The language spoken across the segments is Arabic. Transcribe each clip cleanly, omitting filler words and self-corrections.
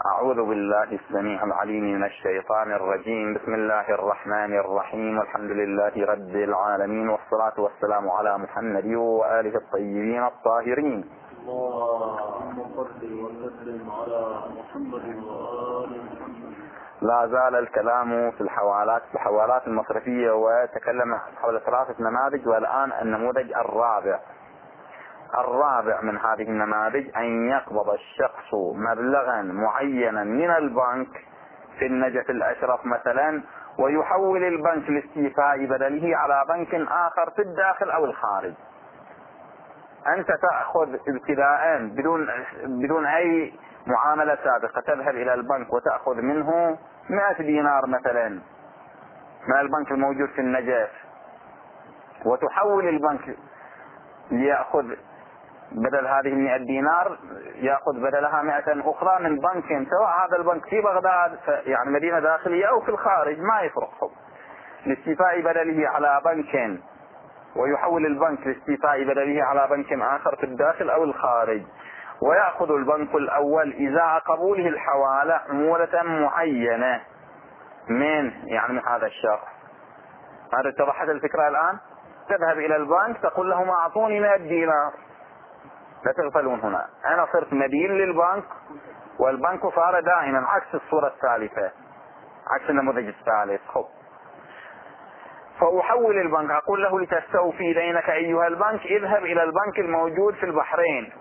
أعوذ بالله السميع العليم من الشيطان الرجيم. بسم الله الرحمن الرحيم، والحمد لله رب العالمين، والصلاة والسلام على محمد وآله الطيبين الطاهرين. اللهم صل وسلم على محمد وآل محمد. لا زال الكلام في الحوالات المصرفية، وتكلم حول 3 نماذج، والآن النموذج الرابع من هذه النماذج: أن يقبض الشخص مبلغا معينا من البنك في النجف الأشرف مثلا، ويحول البنك لاستيفاء بدله على بنك آخر في الداخل أو الخارج. أنت تأخذ ابتداء بدون أي معاملة سابقة، تذهب إلى البنك وتأخذ منه 100 دينار مثلا من البنك الموجود في النجف، وتحول البنك ليأخذ بدل هذه 100 دينار، يأخذ بدلها 100 أخرى من بنك، سواء هذا البنك في بغداد يعني مدينة داخلية أو في الخارج، ما يفرق، لاستيفاء بدله على بنك، ويحول البنك لاستيفاء بدله على بنك آخر في الداخل أو الخارج. ويأخذ البنك الأول إذا قبوله الحوالة عمولة معينة من هذا الشخص. هذا اتضحت الفكرة الآن؟ تذهب إلى البنك تقول لهم أعطوني 100 دينار. لا تغفلون هنا، أنا صرت مدين للبنك، والبنك صار دائما عكس الصورة الثالثة، عكس النموذج الثالث. فأحول البنك، أقول له لتستوفي دينك أيها البنك، اذهب إلى البنك الموجود في البحرين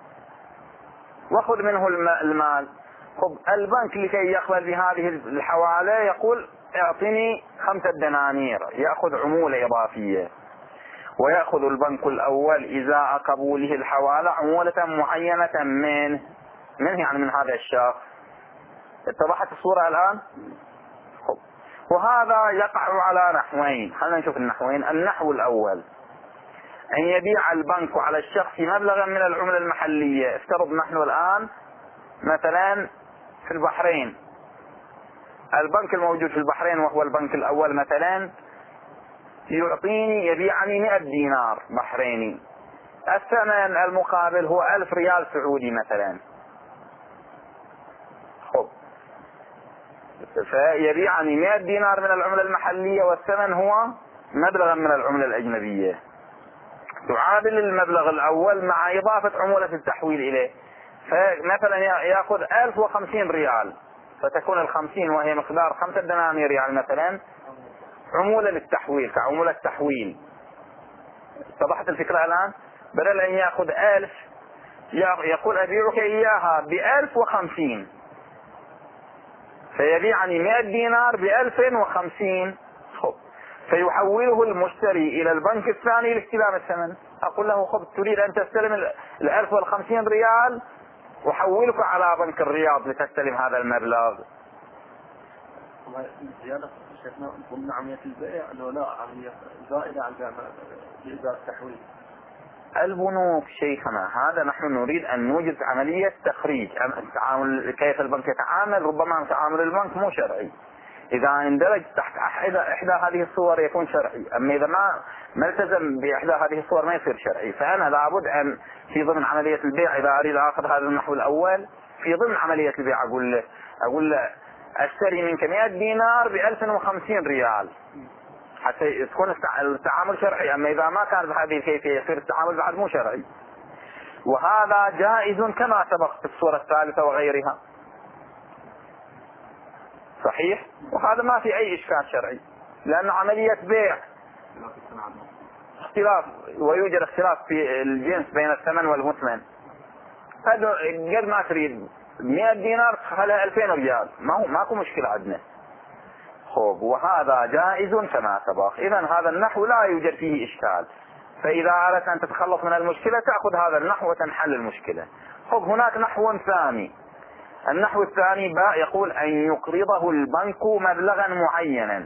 وخذ منه المال. البنك لكي يقبل بهذه الحوالة يقول اعطني 5 دنانير، يأخذ عمولة إضافية. ويأخذ البنك الأول إذا قبوله الحوالة عمولة معينة من هذا الشخص. اتضحت الصورة الآن؟ وهذا يقع على نحوين. خلينا نشوف النحوين. النحو الأول: أن يبيع البنك على الشخص مبلغا من العملة المحلية. افترض نحن الآن مثلا في البحرين، البنك الموجود في البحرين وهو البنك الأول مثلا يبيعني 100 دينار بحريني، الثمن المقابل هو 1000 ريال سعودي مثلا. فيبيعني 100 دينار من العملة المحلية، والثمن هو مبلغا من العملة الأجنبية، تعادل المبلغ الأول مع إضافة عمولة التحويل إليه. فمثلا يأخذ 1050 ريال، فتكون 50 وهي مقدار 5 دنانير مثلا عمولة للتحويل كعمولة تحويل. اتضحت الفكرة الآن؟ بدل أن يأخذ 1000 يقول أبيعك إياها ب1050، فيبيعني 100 دينار ب1050. فيحوله المشتري إلى البنك الثاني لاستلام الثمن. أقول له تريد أن تستلم 1050 ريال، وحولك على بنك الرياض لتستلم هذا المبلغ. زيادة شيخنا ضمن عملية البيع لو لا عملية زائدة عن جزاء التحويل. البنوك شيخنا، هذا نحن نريد أن نوجد عملية تخريج التعامل، كيف البنك يتعامل. ربما تعامل البنك مو شرعي، إذا اندرج تحت إحدى هذه الصور يكون شرعي، أما إذا ما التزم بإحدى هذه الصور ما يصير شرعي. فأنا لابد أن في ضمن عملية البيع، إذا أريد أخذ هذا النحو الأول في ضمن عملية البيع، أقول له أشتري منك 100 دينار ب1050 ريال حتى يكون التعامل شرعي. أما إذا ما كان بهذه الكيفية يصير التعامل بعد مو شرعي. وهذا جائز كما سبق في الصورة الثالثة وغيرها، صحيح. وهذا ما في أي إشكال شرعي، لأن عملية بيع اختلاف، ويوجد اختلاف في الجنس بين الثمن والمثمن. هذا قد ما تريد 100 دينار خلها 2000 ريال، ماكو مشكلة عندنا. وهذا جائز كما سبق. إذا هذا النحو لا يوجد فيه إشكال. فإذا أردت أن تتخلص من المشكلة تأخذ هذا النحو وتنحل المشكلة. هناك نحو ثاني. النحو الثاني يقول أن يقرضه البنك مبلغا معينا.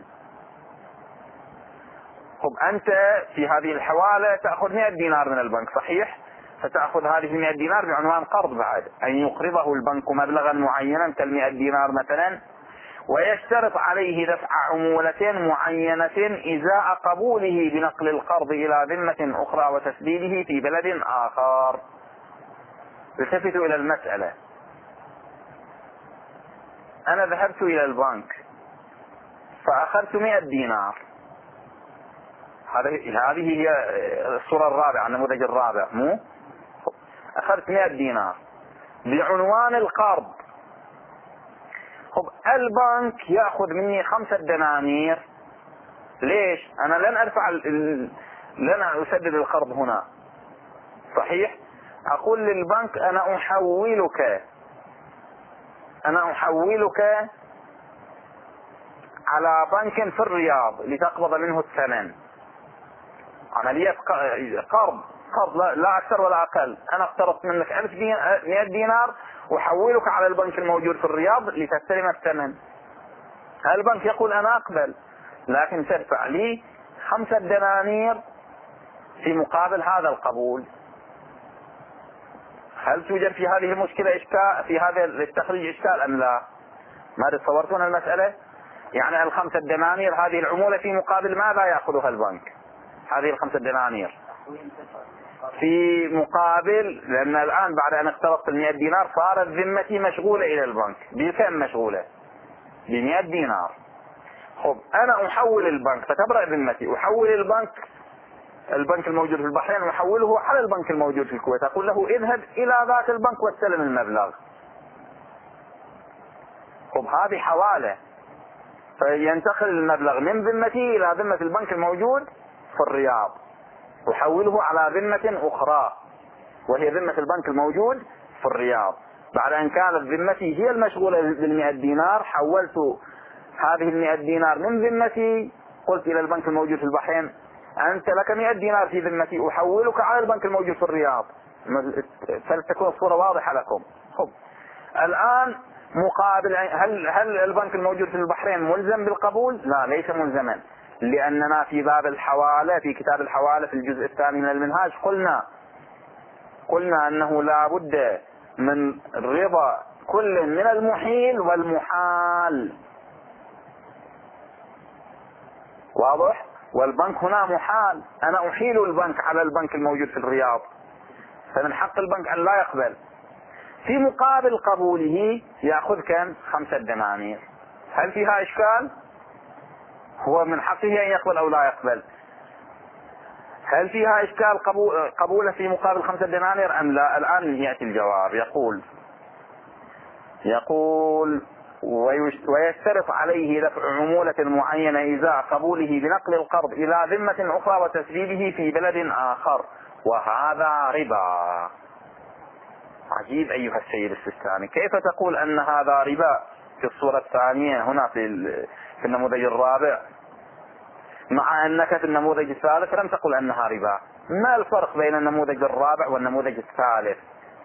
أنت في هذه الحوالة تأخذ 100 دينار من البنك، صحيح؟ فتأخذ هذه 100 دينار بعنوان قرض بعد. أن يقرضه البنك مبلغا معينا كال100 دينار مثلا، ويشترط عليه دفع عمولة معينة إزاء قبوله بنقل القرض إلى ذمة أخرى وتسديده في بلد آخر. التفتوا إلى المسألة. أنا ذهبت إلى البنك فأخذت 100 دينار. هذه هي الصورة الرابعة، النموذج الرابع. مو أخذت 100 دينار بعنوان القرض. البنك يأخذ مني 5 دنانير. ليش؟ أنا لن أسدد القرض هنا، صحيح؟ أقول للبنك أنا أحولك على بنك في الرياض لتقبض منه الثمن. عملية قرض لا أكثر ولا أقل. أنا اقترضت منك 100 دينار وحولك على البنك الموجود في الرياض لتستلم الثمن. البنك يقول أنا أقبل، لكن تدفع لي 5 دنانير في مقابل هذا القبول. هل توجد في هذه المشكلة إشكال، في هذا التخريج إشكال أم لا؟ ما تصورتون المسألة؟ يعني 5 دنانير هذه العمولة في مقابل ماذا يأخذها البنك؟ هذه 5 دنانير في مقابل، لأن الآن بعد أن اقترضت 100 دينار صارت ذمتي مشغولة إلى البنك. بكم مشغولة؟ ب100 دينار. أنا أحول البنك فتبرأ ذمتي، أحول البنك الموجود في البحرين وأحوله على البنك الموجود في الكويت. أقول له اذهب إلى ذاك البنك واستلم المبلغ. هذه حوالة، فينتقل المبلغ من ذمتي إلى ذمة البنك الموجود في الرياض، أحوله على ذمة أخرى وهي ذمة البنك الموجود في الرياض. بعد أن كانت ذمتي هي المشغولة بال100 دينار، حولت هذه ال100 دينار من ذمتي، قلت إلى البنك الموجود في البحرين أنت لك 100 دينار في ذمتي، أحولك على البنك الموجود في الرياض. فلتكون الصورة واضحة لكم. الآن مقابل، هل البنك الموجود في البحرين ملزم بالقبول؟ لا، ليس ملزما، لأننا في باب الحوالة، في كتاب الحوالة في الجزء الثاني من المنهاج قلنا أنه لا بد من رضا كل من المحيل والمحال. واضح؟ والبنك هنا محال، أنا أحيل البنك على البنك الموجود في الرياض، فمن حق البنك أن لا يقبل. في مقابل قبوله يأخذ كم؟ 5 دنانير. هل فيها إشكال؟ هو من حقه أن يقبل أو لا يقبل. هل فيها إشكال قبوله في مقابل 5 دنانير أم لا؟ الآن يأتي الجواب. يقول ويشترط عليه دفع عمولة معينة إزاء قبوله بنقل القرض إلى ذمة أخرى وتسديده في بلد آخر، وهذا ربا. عجيب أيها السيد السيستاني، كيف تقول أن هذا ربا في الصورة الثانية هنا في النموذج الرابع، مع أنك في النموذج الثالث لم تقل أنها ربا؟ ما الفرق بين النموذج الرابع والنموذج الثالث؟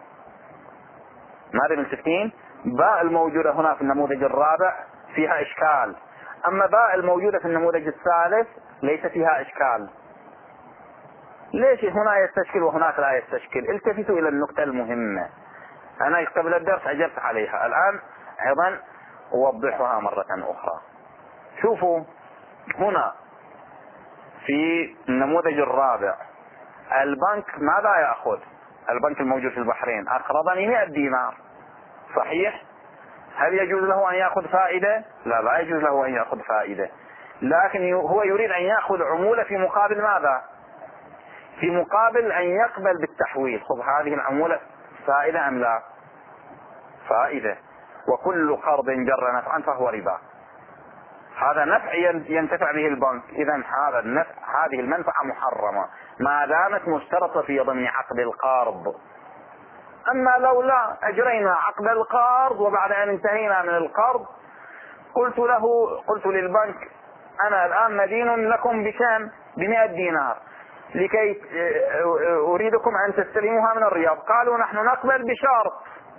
ماذا ملتفتين؟ باء الموجودة هنا في النموذج الرابع فيها إشكال، أما باء الموجودة في النموذج الثالث ليس فيها إشكال. ليش هنا يستشكل وهناك لا يستشكل؟ التفتوا إلى النقطة المهمة. أنا قبل الدرس أجبت عليها، الآن أيضا أوضحها مرة أخرى. شوفوا هنا في النموذج الرابع البنك ماذا يأخذ؟ البنك الموجود في البحرين أقرضني 100 دينار، صحيح؟ هل يجوز له أن يأخذ فائدة؟ لا يجوز له أن يأخذ فائدة، لكن هو يريد أن يأخذ عمولة في مقابل ماذا؟ في مقابل أن يقبل بالتحويل. هذه العمولة فائدة أم لا؟ فائدة، وكل قرض جر نفعا فهو ربا. هذا نفع ينتفع به البنك، إذا هذا النفع، هذه المنفعة محرمة ما دامت مشترطة في ضمن عقد القرض. أما لو لا أجرينا عقد القرض وبعد أن انتهينا من القرض قلت للبنك أنا الآن مدين لكم بكم؟ ب100 دينار لكي أريدكم أن تستلموها من الرياض. قالوا نحن نقبل بشرط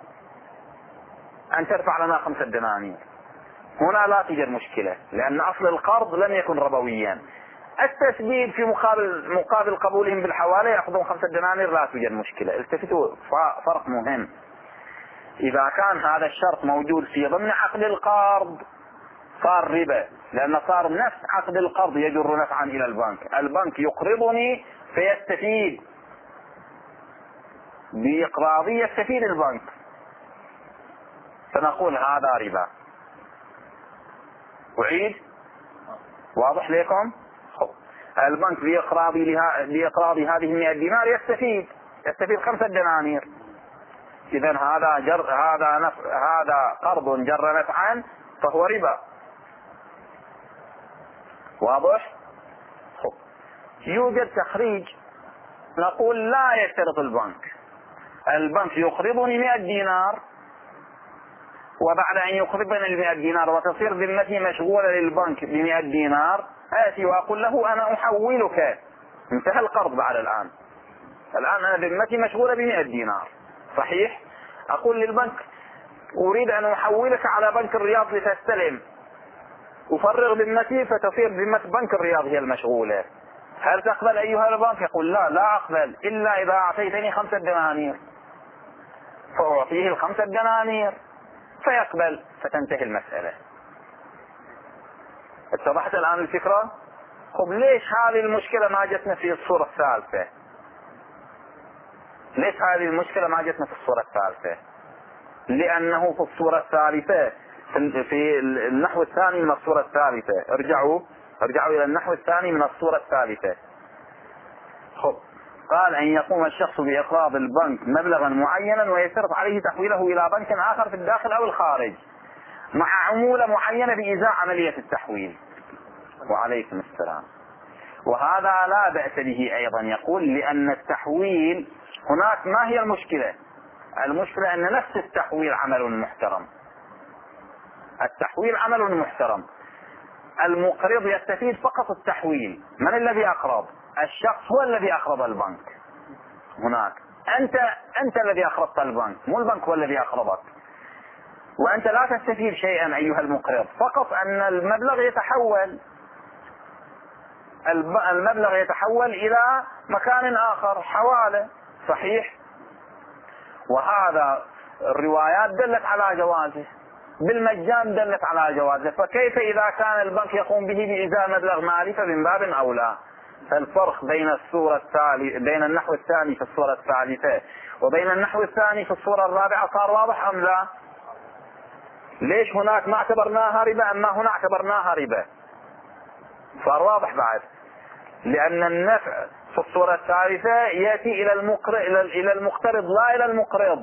أن تدفع لنا 5 دنانير. هنا لا توجد مشكلة، لأن أصل القرض لم يكن ربويا. التسديد في مقابل قبولهم بالحوالة يأخذون 5 دنانير، لا توجد مشكلة. التفتوا، فرق مهم. إذا كان هذا الشرط موجود في ضمن عقد القرض صار ربا، لأن صار نفس عقد القرض يجر نفعا إلى البنك يقرضني فيستفيد بإقراضي، يستفيد البنك، فنقول هذا ربا. أعيد؟ واضح لكم؟ البنك بإقراض هذه 100 دينار يستفيد 5 دنانير. إذا هذا قرض جر نفعا فهو ربا. واضح؟ يوجد تخريج نقول لا يشترط البنك يقرضني 100 دينار، وبعد أن يقرضني 100 دينار وتصير ذمتي مشغولة للبنك ب100 دينار، آتي وأقول له أنا أحولك، انتهى القرض بعد الآن أنا ذمتي مشغولة ب100 دينار، صحيح؟ أقول للبنك أريد أن أحولك على بنك الرياض لتستلم، أفرغ ذمتي فتصير ذمة بنك الرياض هي المشغولة. هل تقبل أيها البنك؟ يقول لا أقبل إلا إذا أعطيتني 5 دنانير، فأعطيه 5 دنانير فيقبل، فتنتهي المسألة. اتضحت الآن الفكرة؟ ليش هذه المشكلة ما جتنا في الصورة الثالثة؟ ليش هذه المشكلة ما جتنا في الصورة الثالثة؟ لأنه في الصورة الثالثة في النحو الثاني من الصورة الثالثة، ارجعوا إلى النحو الثاني من الصورة الثالثة. قال أن يقوم الشخص بإقراض البنك مبلغا معينا ويشترط عليه تحويله إلى بنك آخر في الداخل أو الخارج مع عمولة معينة بإزاء عملية التحويل. وعليكم السلام. وهذا لا بأس به أيضا، يقول لأن التحويل هناك ما هي المشكلة؟ المشكلة أن نفس التحويل عمل محترم. التحويل عمل محترم. المقرض يستفيد فقط التحويل. من الذي أقرض؟ الشخص هو الذي أقرض البنك. هناك أنت الذي أقرضت البنك، مو البنك هو الذي أقرضك. وأنت لا تستفيد شيئا أيها المقرض، فقط أن المبلغ يتحول إلى مكان آخر، حوالة، صحيح؟ وهذا الروايات دلت على جوازه، بالمجان دلت على جوازه، فكيف إذا كان البنك يقوم به بإزاء مبلغ مالي فمن باب أولى. فالفرق بين النحو الثاني في الصورة الثالثة وبين النحو الثاني في الصورة الرابعة صار واضح أم لا؟ ليش هناك ما اعتبرناها ربا أما هنا اعتبرناها ربا؟ صار واضح بعد، لأن النفع في الصورة الثالثة يأتي إلى المقترض لا إلى المقرض.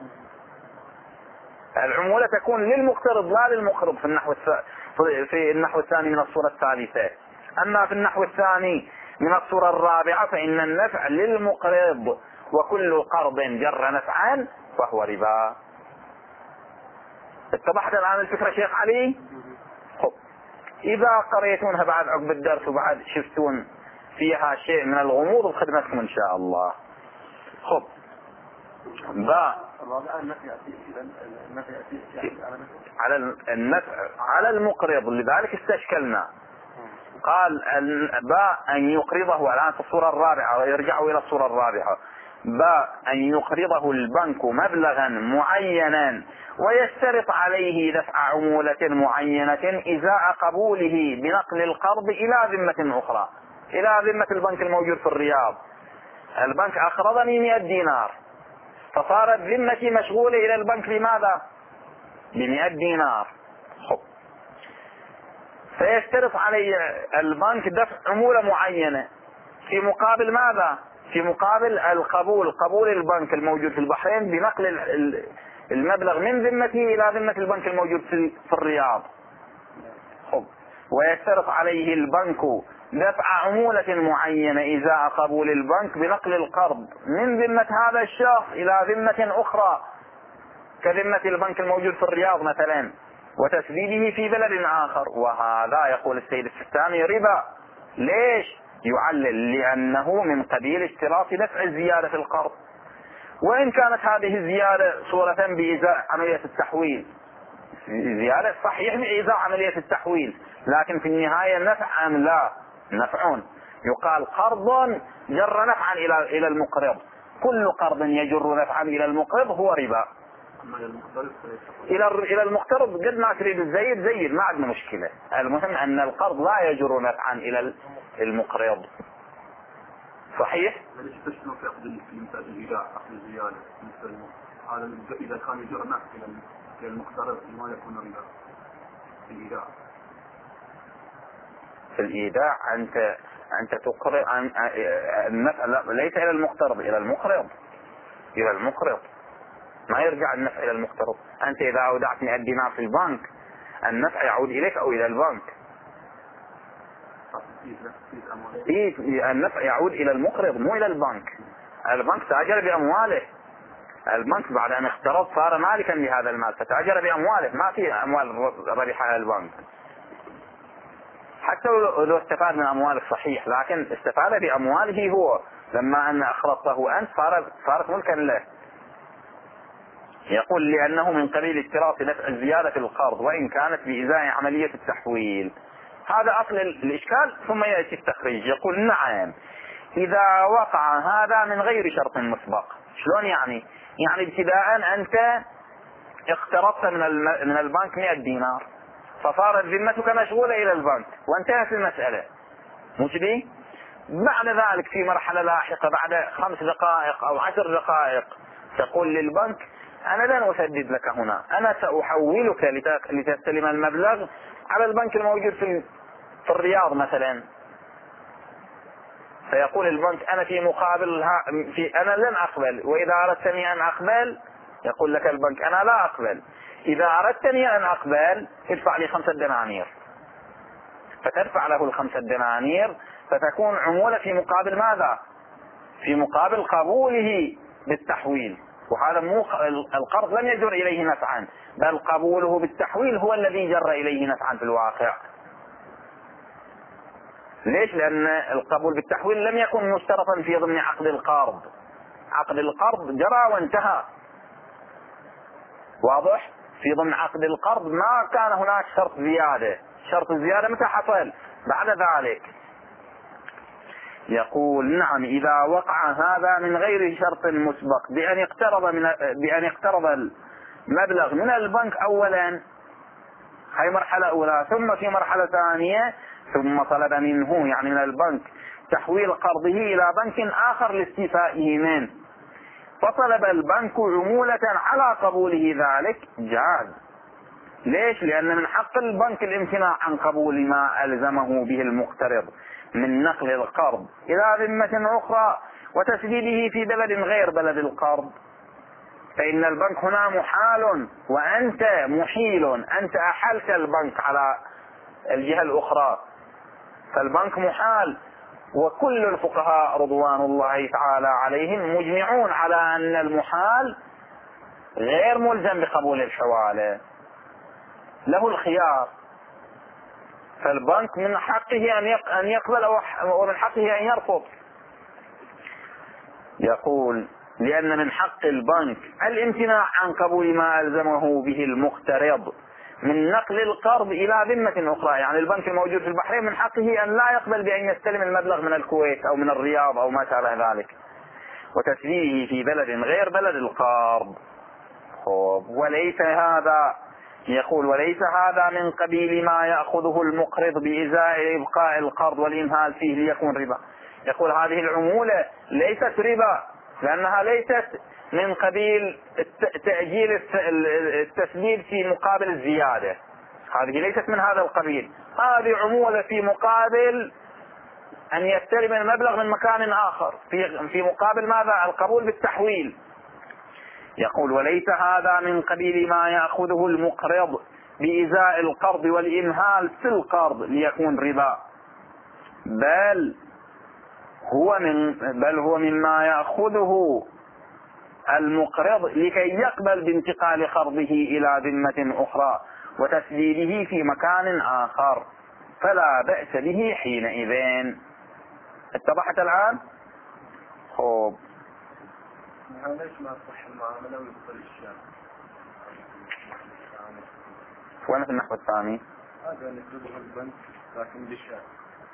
العمولة تكون للمقترض لا للمقرض في النحو الثاني من الصورة الثالثة. أما في النحو الثاني من الصورة الرابعة فإن النفع للمقرض، وكل قرض جر نفعا فهو ربا. اتضحت الآن الفكرة شيخ علي؟ إذا قريتونها بعد عقب الدرس وبعد شفتون فيها شيء من الغموض بخدمتكم إن شاء الله. على النفع على المقرض، لذلك استشكلنا. قال أن يقرضه الآن في الصورة الرابعة، ويرجعوا إلى الصورة الرابعة. أن يقرضه البنك مبلغا معينا ويشترط عليه دفع عمولة معينة إزاء قبوله بنقل القرض إلى ذمة أخرى، إلى ذمة البنك الموجود في الرياض. البنك أقرضني 100 دينار، فصارت ذمتي مشغولة إلى البنك لماذا؟ ب100 دينار. فيشترط علي البنك دفع عمولة معينة في مقابل ماذا؟ في مقابل قبول البنك الموجود في البحرين بنقل المبلغ من ذمته إلى ذمة البنك الموجود في الرياض. ويشترط عليه البنك دفع عمولة معينة إزاء قبول البنك بنقل القرض من ذمة هذا الشخص إلى ذمة أخرى كذمة البنك الموجود في الرياض مثلا، وتسديده في بلد آخر. وهذا يقول السيد السيستاني ربا. ليش؟ يعلل لأنه من قبيل اشتراط دفع الزيادة في القرض، وإن كانت هذه الزيادة صورة بإزاء عملية التحويل، زيادة صحيح بإزاء عملية التحويل، لكن في النهاية نفع أم لا؟ نفع. يقال قرض جر نفعا إلى المقرض. كل قرض يجر نفعا إلى المقرض هو ربا. إلى المقترض قد ما تريد زيد ما عندنا مشكلة، المهم أن القرض لا يجر نفعا إلى المقرض. صحيح؟ إذا كان يجر نفع إلى المقترض ما يكون ربا في الإيداع. في الإيداع أنت تقرض النفع ليس إلى المقترض، إلى المقرض، ما يرجع النفع إلى المقترض. أنت إذا أودعت 100 دينار في البنك النفع يعود إليك أو إلى البنك؟ النفع يعود إلى المقرض مو إلى البنك. البنك تاجر بأمواله، البنك بعد أن اقترض صار مالكا لهذا المال فتاجر بأمواله، ما في أموال ربحها البنك. حتى لو استفاد من أموالك صحيح، لكن استفاد بأمواله هو لما أن أخرجته أنت صارت ملكا له. يقول لأنه من قبيل اشتراط نفع الزيادة في القرض وإن كانت بإزاء عملية التحويل. هذا أصل الإشكال. ثم يأتي التخريج يقول نعم إذا وقع هذا من غير شرط مسبق. شلون يعني؟ يعني ابتداء أنت اقترضت من البنك 100 دينار فصارت ذمتك مشغولة إلى البنك وانتهت المسألة، مش دي؟ بعد ذلك في مرحلة لاحقة بعد 5 دقائق أو 10 دقائق تقول للبنك أنا لن أسدد لك هنا، أنا سأحولك لتستلم المبلغ على البنك الموجود في الرياض مثلا. فيقول البنك أنا في مقابل أنا لن أقبل، وإذا أردتني أن أقبل يقول لك البنك أنا لا أقبل، إذا أردتني أن أقبل ادفع لي 5 دنانير. فتدفع له 5 دنانير فتكون عمولة في مقابل ماذا؟ في مقابل قبوله بالتحويل. وهذا مو القرض لم يجر إليه نفعا، بل قبوله بالتحويل هو الذي جر إليه نفعا في الواقع. ليش؟ لأن القبول بالتحويل لم يكن مشترطا في ضمن عقد القرض. عقد القرض جرى وانتهى، واضح؟ في ضمن عقد القرض ما كان هناك شرط زيادة. شرط الزيادة متى حصل؟ بعد ذلك. يقول نعم إذا وقع هذا من غير شرط مسبق بأن يقترض المبلغ من البنك أولا، هي مرحلة أولى، ثم في مرحلة ثانية ثم طلب منه يعني من البنك تحويل قرضه إلى بنك آخر لاستيفائه منه، فطلب البنك عمولة على قبوله ذلك جاز. ليش؟ لأن من حق البنك الامتناع عن قبول ما ألزمه به المقترض من نقل القرض إلى ذمة أخرى وتسديده في بلد غير بلد القرض. فإن البنك هنا محال وأنت محيل، أنت أحلت البنك على الجهة الأخرى، فالبنك محال. وكل الفقهاء رضوان الله تعالى عليهم مجمعون على أن المحال غير ملزم بقبول الحوالة، له الخيار. فالبنك من حقه أن يقبل ومن حقه أن يرفض. يقول لأن من حق البنك الامتناع عن قبول ما ألزمه به المقترض من نقل القرض إلى ذمة أخرى. يعني البنك الموجود في البحرين من حقه أن لا يقبل بأن يستلم المبلغ من الكويت أو من الرياض أو ما شابه ذلك وتسديده في بلد غير بلد القرض. وليس هذا، يقول وليس هذا من قبيل ما يأخذه المقرض بإزاء إبقاء القرض والإمهال فيه ليكون ربا. يقول هذه العمولة ليست ربا لأنها ليست من قبيل تأجيل التسديد في مقابل الزيادة، هذه ليست من هذا القبيل، هذه عمولة في مقابل أن يستلم المبلغ من مكان آخر في مقابل ماذا؟ القبول بالتحويل. يقول وليس هذا من قبيل ما يأخذه المقرض بإزاء القرض والإمهال في القرض ليكون ربا، بل هو مما يأخذه المقرض لكي يقبل بانتقال قرضه إلى ذمة أخرى وتسديده في مكان آخر، فلا بأس به حينئذ. اتضحت الآن؟ خوب. ليش ما تصح المعاملة ويبطل الشام؟ وين في النحو الثاني؟ هذا اللي يطلبه البنك لكن بالشام.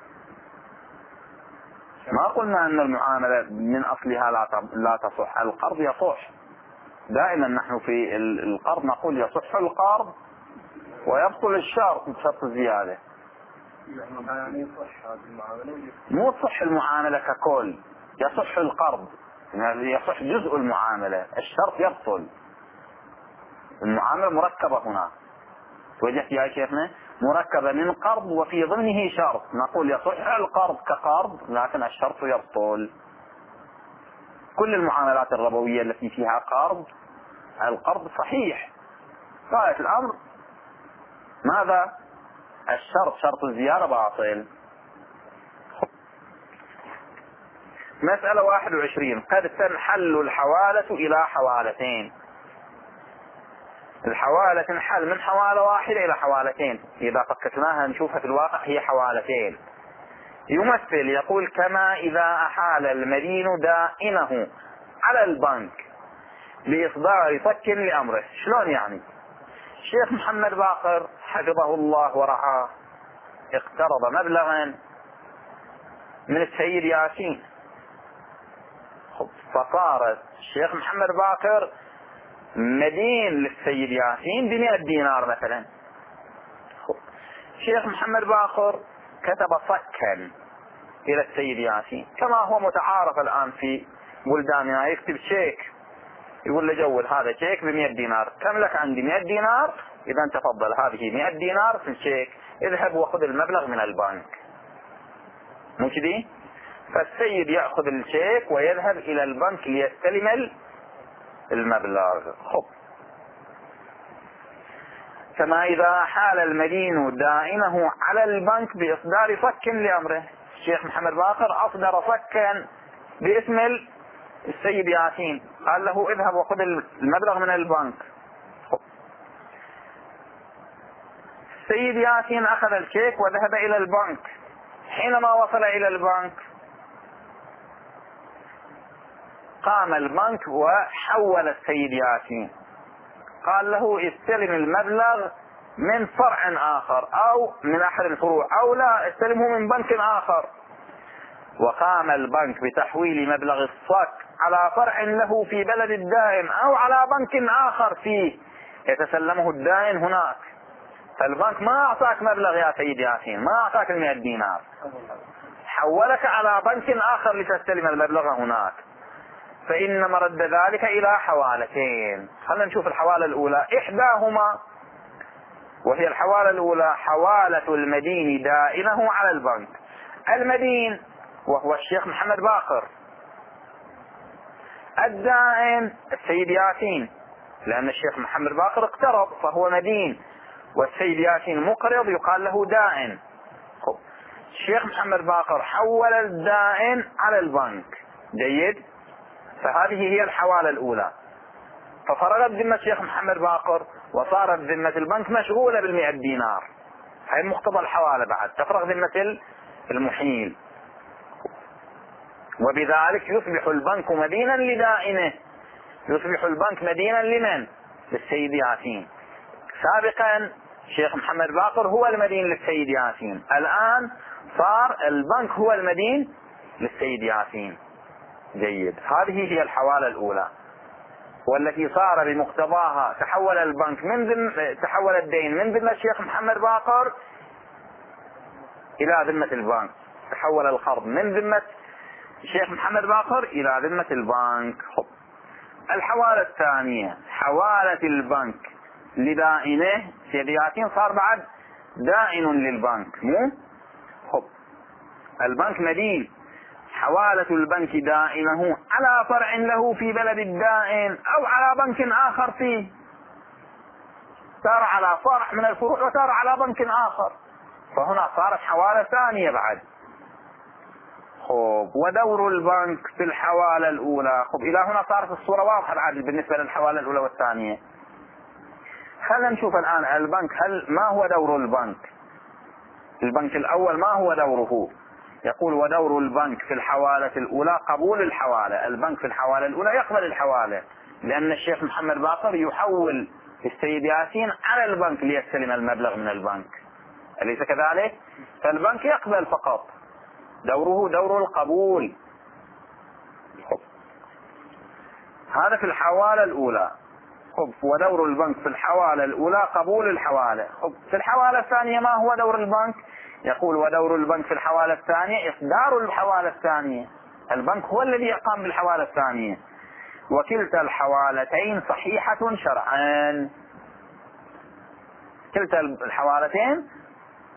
ما قلنا أن المعاملة من أصلها لا تصح، القرض يصح دائما. نحن في القرض نقول يصح القرض ويبطل الشرط بشرط الزيادة. يعني يصح هذه المعاملة؟ مو تصح المعاملة ككل، يصح القرض، يعني يصح جزء المعاملة، الشرط يبطل. المعاملة مركبة هنا. وجهت يا شيخنا؟ مركبة من قرض وفي ضمنه شرط، نقول يصح القرض كقرض لكن الشرط يبطل. كل المعاملات الربوية التي فيها قرض القرض صحيح، غاية الأمر ماذا؟ الشرط، شرط الزيادة باطل. مسألة 21. قد تنحل الحوالة إلى حوالتين. الحوالة تنحل من حوالة واحدة إلى حوالتين، إذا فككناها نشوفها في الواقع هي حوالتين. يمثل، يقول كما إذا أحال المدين دائنه على البنك بإصدار فك لأمره. شلون يعني؟ الشيخ محمد باقر حفظه الله ورعاه اقترض مبلغا من السيد ياسين، فصار الشيخ محمد باقر مدين للسيد ياسين ب100 دينار مثلا. الشيخ محمد باقر كتب صكا إلى السيد ياسين كما هو متعارف الآن في بلداننا، يكتب شيك يقول له جول هذا شيك ب100 دينار، كم لك؟ عندي 100 دينار، إذا تفضل هذه 100 دينار في الشيك، اذهب وخذ المبلغ من البنك. مو كذي؟ فالسيد يأخذ الشيك ويذهب إلى البنك ليستلم المبلغ. كما إذا حال المدين دائنه على البنك بإصدار فك لأمره. الشيخ محمد باقر أصدر فكا باسم السيد ياسين، قال له اذهب وخذ المبلغ من البنك. السيد ياسين أخذ الشيك وذهب إلى البنك. حينما وصل إلى البنك قام البنك وحول السيد ياسين، قال له استلم المبلغ من فرع آخر أو من أحد الفروع، أو لا استلمه من بنك آخر. وقام البنك بتحويل مبلغ الصك على فرع له في بلد الدائن أو على بنك آخر فيه يتسلمه الدائن هناك. فالبنك ما أعطاك مبلغ يا سيد ياسين، ما أعطاك 100 دينار، حولك على بنك آخر لتستلم المبلغ هناك، فإن مرد ذلك إلى حوالتين. خلينا نشوف الحوالة الأولى إحداهما، وهي الحوالة الأولى حوالة المدين دائنه على البنك. المدين وهو الشيخ محمد باقر، الدائن السيد ياسين، لأن الشيخ محمد باقر اقترض فهو مدين، والسيد ياسين مقرض يقال له دائن. الشيخ محمد باقر حول الدائن على البنك. جيد، فهذه هي الحوالة الأولى. ففرغت ذمة الشيخ محمد باقر وصارت ذمة البنك مشغولة بال100 دينار. هاي مقتضى الحوالة، بعد تفرغ ذمة المحيل، وبذلك يصبح البنك مدينا لدائنه. يصبح البنك مدينا لمن؟ للسيد ياسين. سابقا الشيخ محمد باقر هو المدين للسيد ياسين، الآن صار البنك هو المدين للسيد ياسين. جيد، هذه هي الحوالة الأولى، والتي صار بمقتضاها تحول البنك تحول الدين من ذمة الشيخ محمد باقر إلى ذمة البنك، تحول القرض من ذمة الشيخ محمد باقر إلى ذمة البنك. الحوالة الثانية حوالة البنك لدائنه. سيد ياسين صار بعد دائن للبنك، مو البنك مدين، حوالة البنك دائنه على فرع له في بلد الدائن أو على بنك آخر فيه، صار على فرع من الفروع وصار على بنك آخر، فهنا صارت حوالة ثانية بعد. ودور البنك في الحوالة الأولى. إلى هنا صارت الصورة واضحة بعد بالنسبة للحوالة الأولى والثانية. خلينا نشوف الآن البنك، ما هو دور البنك؟ البنك الأول ما هو دوره؟ يقول ودور البنك في الحوالة الأولى قبول الحوالة. البنك في الحوالة الأولى يقبل الحوالة، لأن الشيخ محمد باقر يحول السيد ياسين على البنك ليستلم المبلغ من البنك، أليس كذلك؟ فالبنك يقبل فقط، دوره دور القبول. هذا في الحوالة الأولى. ودور البنك في الحوالة الأولى قبول الحوالة. في الحوالة الثانية ما هو دور البنك؟ يقول ودور البنك في الحوالة الثانية إصدار الحوالة الثانية. البنك هو الذي يقام بالحوالة الثانية. وكلتا الحوالتين صحيحة شرعا. كلتا الحوالتين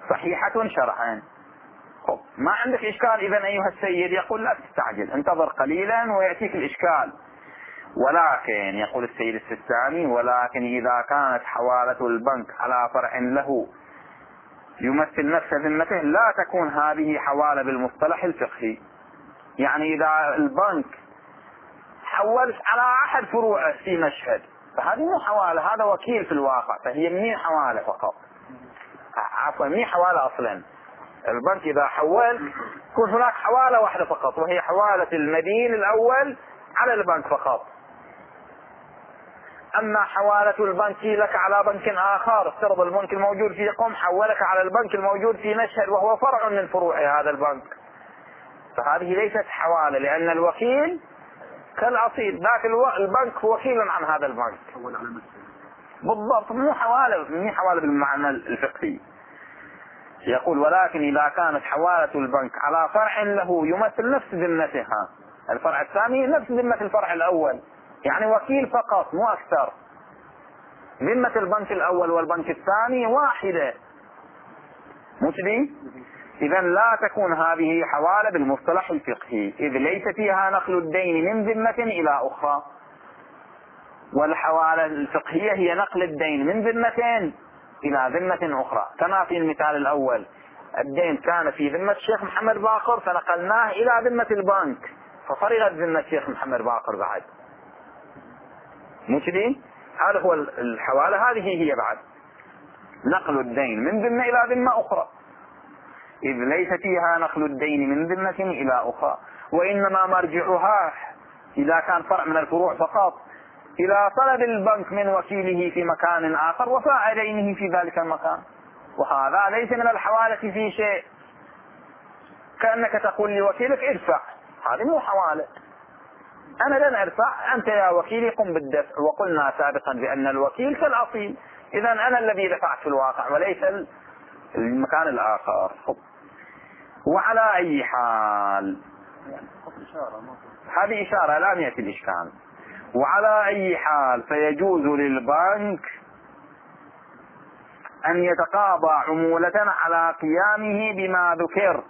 صحيحة شرعا. ما عندك إشكال إذا أيها السيد؟ يقول لا تستعجل، انتظر قليلا ويأتيك الإشكال. ولكن يقول السيد السيستاني: ولكن إذا كانت حوالة البنك على فرع له يمثل نفس ذمته لا تكون هذه حوالة بالمصطلح الفقهي. يعني إذا البنك حول على أحد فروعه في مشهد فهذه مو حوالة، هذا وكيل في الواقع، فهي مني حوالة فقط. عفوا مني حوالة أصلا. البنك إذا حول يكون هناك حوالة واحدة فقط، وهي حوالة المدين الأول على البنك فقط. أما حوالة البنك لك على بنك آخر، افترض البنك الموجود في قم حولك على البنك الموجود في مشهد وهو فرع من فروع هذا البنك، فهذه ليست حوالة، لأن الوكيل كالأصيل، ذاك البنك وكيل عن هذا البنك بالضبط. مو حوالة بالمعنى الفقهي. يقول: ولكن إذا كانت حوالة البنك على فرع له يمثل نفس ذمتها، الفرع الثاني نفس ذمة الفرع الأول، يعني وكيل فقط مو أكثر، ذمة البنك الأول والبنك الثاني واحدة، مجدي. إذا لا تكون هذه حوالة بالمصطلح الفقهي، إذ ليس فيها نقل الدين من ذمة إلى أخرى. والحوالة الفقهية هي نقل الدين من ذمتين إلى ذمة أخرى، كما في المثال الأول، الدين كان في ذمة الشيخ محمد باقر فنقلناه إلى ذمة البنك ففرغت ذمة الشيخ محمد باقر بعد، مجدي. هذا هو الحوالة، هذه هي بعد نقل الدين من ذمة إلى ذمة أخرى، إذ ليس فيها نقل الدين من ذمة إلى أخرى، وإنما مرجعها إذا كان فرع من الفروع فقط إلى طلب البنك من وكيله في مكان آخر وفاء دينه في ذلك المكان، وهذا ليس من الحوالة في شيء. كأنك تقول لوكيلك ادفع، هذه مو حوالة، أنا لن أدفع، أنت يا وكيلي قم بالدفع، وقلنا سابقا بأن الوكيل كالأصيل، إذا أنا الذي دفعت في الواقع وليس المكان الآخر. وعلى أي حال، هذه إشارة لا يأتي الإشكال. وعلى أي حال فيجوز للبنك أن يتقاضى عمولة على قيامه بما ذكر،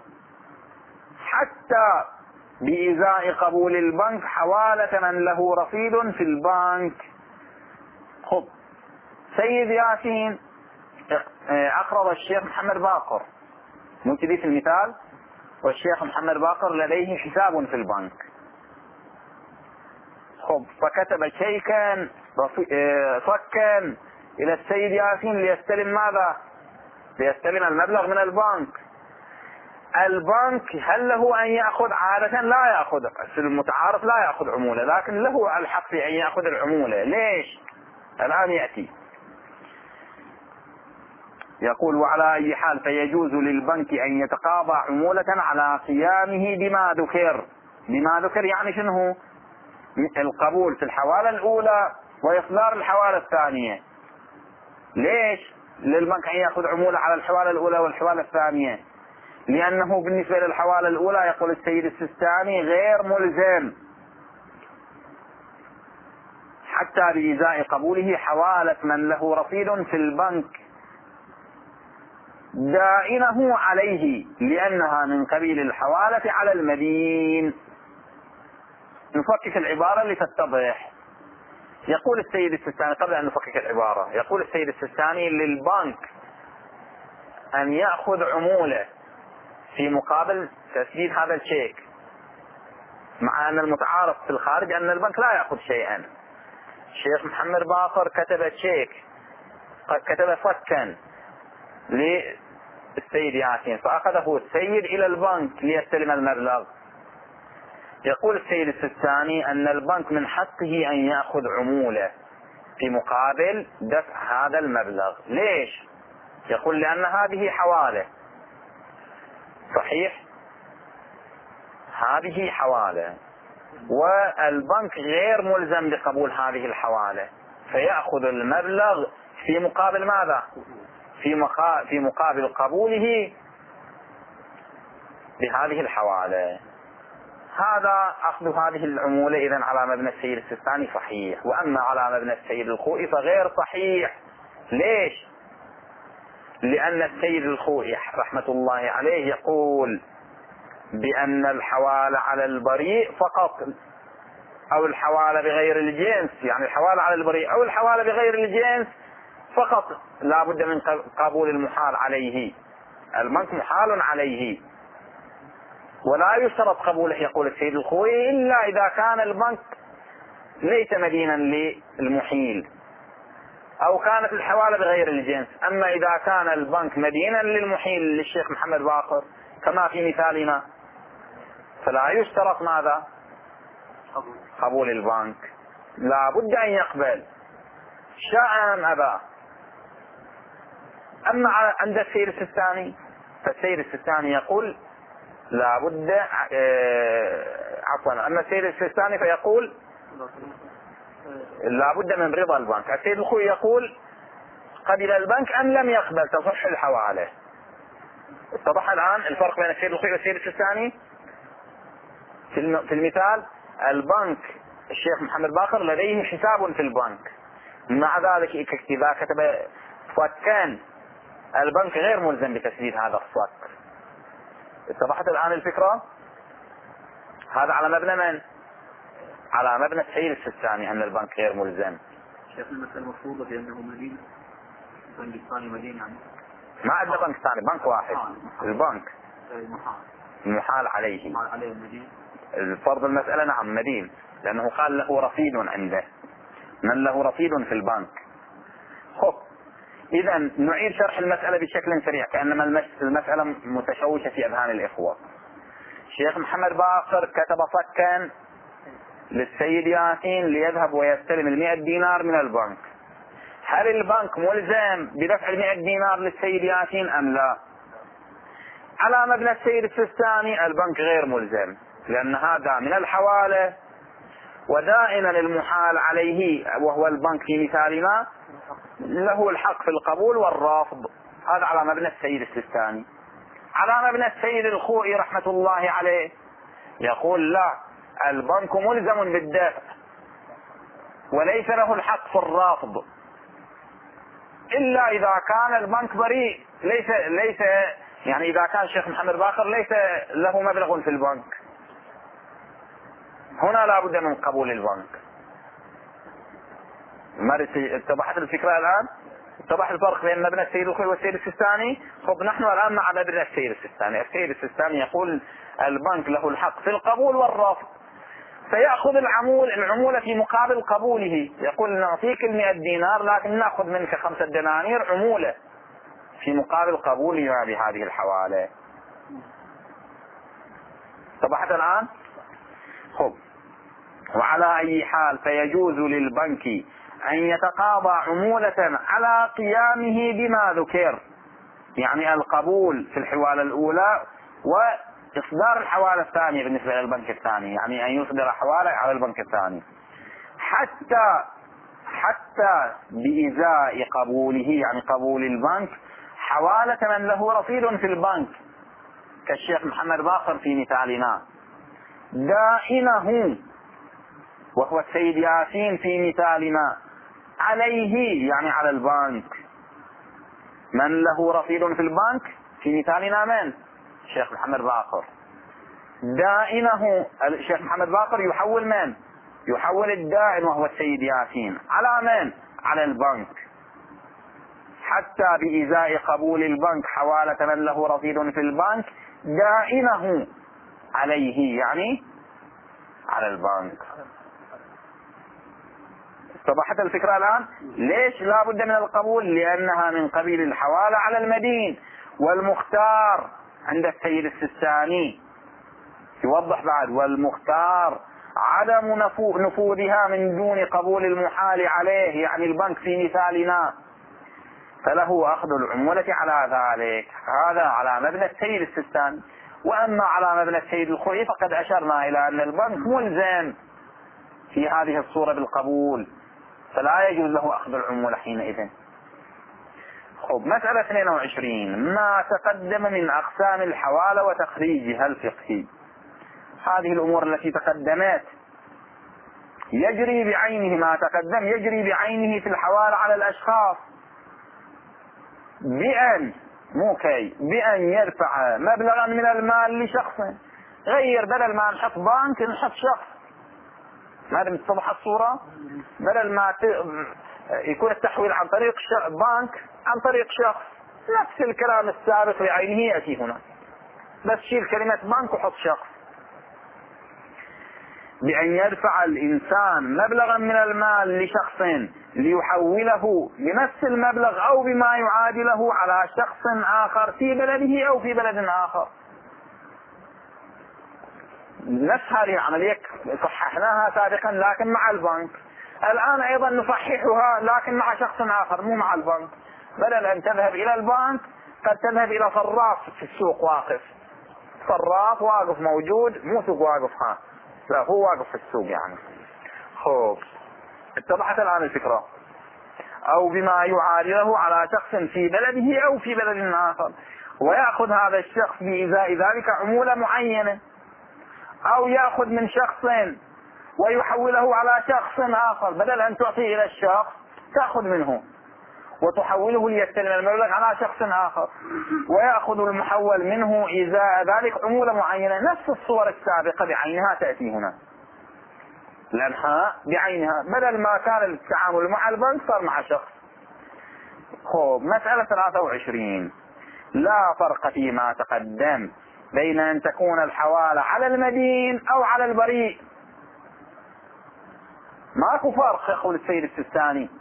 حتى بإزاء قبول البنك حوالة من له رصيد في البنك. خب، سيد ياسين أقرض الشيخ محمد باقر، ممكن في المثال، والشيخ محمد باقر لديه حساب في البنك. خب، فكتب شيكا صكا إلى السيد ياسين ليستلم ماذا؟ ليستلم المبلغ من البنك. البنك هل له أن يأخذ؟ عادة لا يأخذ، المتعارف لا يأخذ عمولة، لكن له الحق في أن يأخذ العمولة. ليش؟ الآن يأتي يقول: وعلى أي حال فيجوز للبنك أن يتقاضى عمولة على قيامه بما ذكر. بما ذكر يعني شنو؟ القبول في الحوالة الأولى وإصدار الحوالة الثانية. ليش للبنك أن يأخذ عمولة على الحوالة الأولى والحوالة الثانية؟ لأنه بالنسبة للحوالة الأولى يقول السيد السيستاني غير ملزم حتى بإزاء قبوله حوالة من له رصيد في البنك دائنه عليه، لأنها من قبيل الحوالة على المدين. نفكك العبارة لتتضح. يقول السيد السيستاني، قبل أن نفكك العبارة، يقول السيد السيستاني: للبنك أن يأخذ عمولة في مقابل تسديد هذا الشيك، مع أن المتعارف في الخارج أن البنك لا يأخذ شيئا. الشيخ محمد باقر كتب شيك، كتب صكا للسيد ياسين، فأخذه السيد إلى البنك ليستلم المبلغ. يقول السيد السيستاني أن البنك من حقه أن يأخذ عمولة في مقابل دفع هذا المبلغ. ليش؟ يقول لأن هذه حوالة. صحيح، هذه حوالة، والبنك غير ملزم بقبول هذه الحوالة، فيأخذ المبلغ في مقابل ماذا؟ في مقابل قبوله بهذه الحوالة. هذا أخذ هذه العمولة إذن على مبنى السيد السيستاني صحيح، وأما على مبنى السيد الخوئي فغير صحيح. ليش؟ لأن السيد الخوئي رحمة الله عليه يقول بأن الحوالة على البريء فقط، أو الحوالة بغير الجنس، يعني الحوالة على البريء أو الحوالة بغير الجنس فقط لا بد من قبول المحال عليه. البنك محال عليه ولا يشترط قبوله، يقول السيد الخوئي، إلا إذا كان البنك ليس مدينا للمحيل أو كانت الحوالة بغير الجنس. أما إذا كان البنك مدينا للمحيل للشيخ محمد باقر كما في مثالنا فلا يشترط ماذا؟ قبول البنك، لا بد أن يقبل شاء أم أبى. أما عند السيد السيستاني فالسيد السيستاني يقول لا بد عفوا، أما السيد السيستاني فيقول لا بد من رضا البنك. السيد الخوئي يقول قبل البنك أم لم يقبل تصح الحوالة. اتضح الآن الفرق بين السيد الخوئي والسيد السيستاني. في المثال البنك الشيخ محمد باقر لديه حساب في البنك، مع ذلك إذا كتب فكان البنك غير ملزم بتسديد هذا الصك. اتضحت الآن الفكرة؟ هذا على مبنى من؟ على مبنى السيد السيستاني أن البنك غير ملزم. شيخ المسألة مفروضة بأنه مدينة، البنك الثاني مدينة يعني. ما عندنا بنك ثاني، بنك واحد. البنك المحال عليه المدين. الفرض المسألة نعم مدين، لأنه قال له رصيد عنده، من له رصيد في البنك. خب إذا نعيد شرح المسألة بشكل سريع كأنما المسألة متشوشة في أذهان الإخوة. الشيخ محمد باقر كتب صكا للسيد ياسين ليذهب ويستلم 100 دينار من البنك. هل البنك ملزم بدفع 100 دينار للسيد ياسين أم لا؟ على مبنى السيد السيستاني البنك غير ملزم، لأن هذا من الحوالة ودائما المحال عليه وهو البنك في مثالنا له الحق في القبول والرفض. هذا على مبنى السيد السيستاني. على مبنى السيد الخوئي رحمة الله عليه يقول لا، البنك ملزم بالدفع وليس له الحق في الرفض إلا إذا كان البنك بريء، ليس يعني إذا كان الشيخ محمد باقر ليس له مبلغ في البنك، هنا لا بد من قبول البنك. اتضحت الفكرة الآن؟ اتضح الفرق بين مبنى السيد الخوئي والسيد السيستاني. خب نحن الآن مع مبنى السيد السيستاني. السيد السيستاني يقول البنك له الحق في القبول والرفض، فيأخذ العمولة في مقابل قبوله. يقول نعطيك 100 دينار لكن نأخذ منك 5 دنانير عمولة في مقابل قبولنا بهذه الحوالة. اتضحت الآن؟ خب وعلى أي حال فيجوز للبنك أن يتقاضى عمولة على قيامه بما ذكر، يعني القبول في الحوالة الأولى وإصدار الحوالة الثانية بالنسبة للبنك الثاني، يعني أن يصدر حوالة على البنك الثاني حتى بإزاء قبوله، يعني قبول البنك حوالة من له رصيد في البنك كالشيخ محمد باقر في مثالنا، دائنه وهو السيد ياسين في مثالنا عليه، يعني على البنك. من له رصيد في البنك في مثالنا من؟ الشيخ محمد باقر. دائنه الشيخ محمد باقر يحول من؟ يحول الدائن وهو السيد ياسين على من؟ على البنك، حتى بإزاء قبول البنك حوالة من له رصيد في البنك دائنه عليه، يعني على البنك. اتضحت الفكرة الآن؟ ليش لا بد من القبول؟ لأنها من قبيل الحوالة على المدين. والمختار عند السيد السيستاني يوضح بعد والمختار عدم نفوذها من دون قبول المحال عليه، يعني البنك في مثالنا فله أخذ العمولة على ذلك. هذا على مبنى السيد السيستاني. وأما على مبنى السيد الخوئي فقد أشرنا إلى أن البنك ملزم في هذه الصورة بالقبول، فلا يجوز له أخذ العمولة حينئذ. خب مسألة 22 ما تقدم من أقسام الحوالة وتخريجها الفقهي. هذه الأمور التي تقدمت يجري بعينه، ما تقدم يجري بعينه في الحوالة على الأشخاص. بأن يدفع مبلغا من المال لشخص. غير، بدل ما نحط بنك نحط شخص. ما دام اتضح الصورة، بدل ما يكون التحويل عن طريق بنك عن طريق شخص، نفس الكلام السابق بعينه يأتي هنا، بس شيل كلمة بنك وحط شخص. بأن يدفع الإنسان مبلغا من المال لشخص ليحوله بنفس المبلغ أو بما يعادله على شخص آخر في بلده أو في بلد آخر. نفس هذه العملية صححناها سابقا لكن مع البنك، الآن أيضا نصححها لكن مع شخص آخر مو مع البنك. بدل أن تذهب إلى البنك قد تذهب إلى صراف في السوق واقف، صراف واقف موجود، مو سوق واقف، لا هو واقف في السوق يعني. خوب، اتضحت الآن الفكرة. أو بما يعادله على شخص في بلده أو في بلد آخر، ويأخذ هذا الشخص بإزاء ذلك عمولة معينة، أو يأخذ من شخص ويحوله على شخص آخر، بدل أن تعطي إلى الشخص تأخذ منه وتحوله ليستلم المبلغ على شخص آخر، ويأخذ المحول منه إزاء ذلك عمولة معينة. نفس الصور السابقة بعينها تأتي هنا، الأنحاء بعينها، بدل ما كان التعامل مع البنك صار مع شخص. خوب، مسألة 23. لا فرق فيما تقدم بين أن تكون الحوالة على المدين أو على البريء. ماكو فرق يقول السيد السيستاني،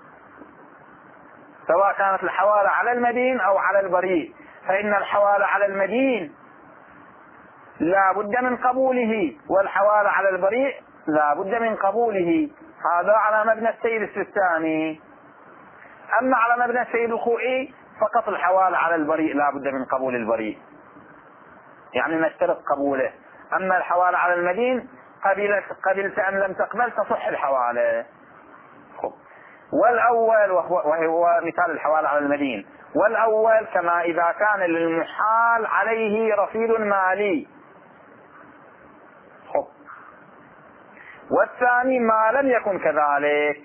سواء كانت الحوالة على المدين أو على البريء، فإن الحوالة على المدين لا بد من قبوله، والحوالة على البريء لا بد من قبوله. هذا على مبنى السيد السيستاني. أما على مبنى السيد الخوئي فقط الحوالة على البريء لا بد من قبول البريء، يعني نشترط قبوله. أما الحوالة على المدين قبلت أم لم تقبل تصح الحوالة. والأول وهو مثال الحوالة على المدين، والأول كما إذا كان للمحال عليه رصيد مالي. والثاني ما لم يكن كذلك،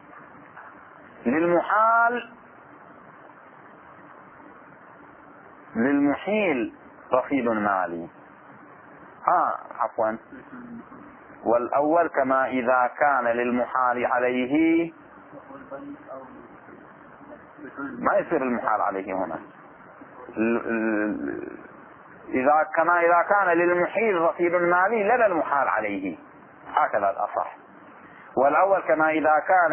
للمحيل رصيد مالي. عفوا، والأول كما إذا كان للمحال عليه، ما يصير المحال عليه هنا، كما إذا كان للمحيل رصيد مالي لدى المحال عليه، هكذا الأصح. والأول كما إذا كان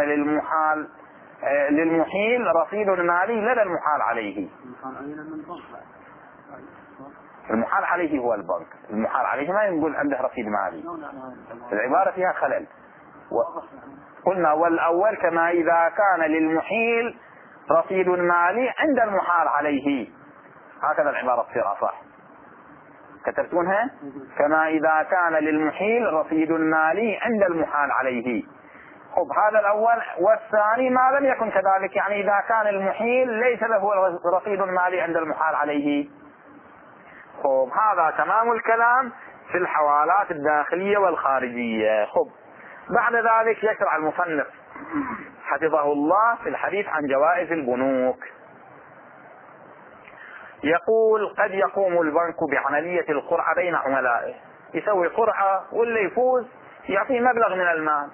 للمحيل رصيد مالي لدى المحال عليه. المحال عليه هو البنك، المحال عليه ما نقول عنده رصيد مالي، العبارة فيها خلل. قلنا والأول كما إذا كان للمحيل رصيد مالي عند المحال عليه، هكذا العبارة تصير أصح. كتبتونها كما إذا كان للمحيل رصيد مالي عند المحال عليه. هذا الأول. والثاني ما لم يكن كذلك، يعني إذا كان المحيل ليس له رصيد مالي عند المحال عليه. هذا تمام الكلام في الحوالات الداخلية والخارجية. بعد ذلك يشرع المصنف حفظه الله في الحديث عن جوائز البنوك. يقول: قد يقوم البنك بعملية القرعة بين عملائه، يسوي قرعة واللي يفوز يعطيه مبلغ من المال،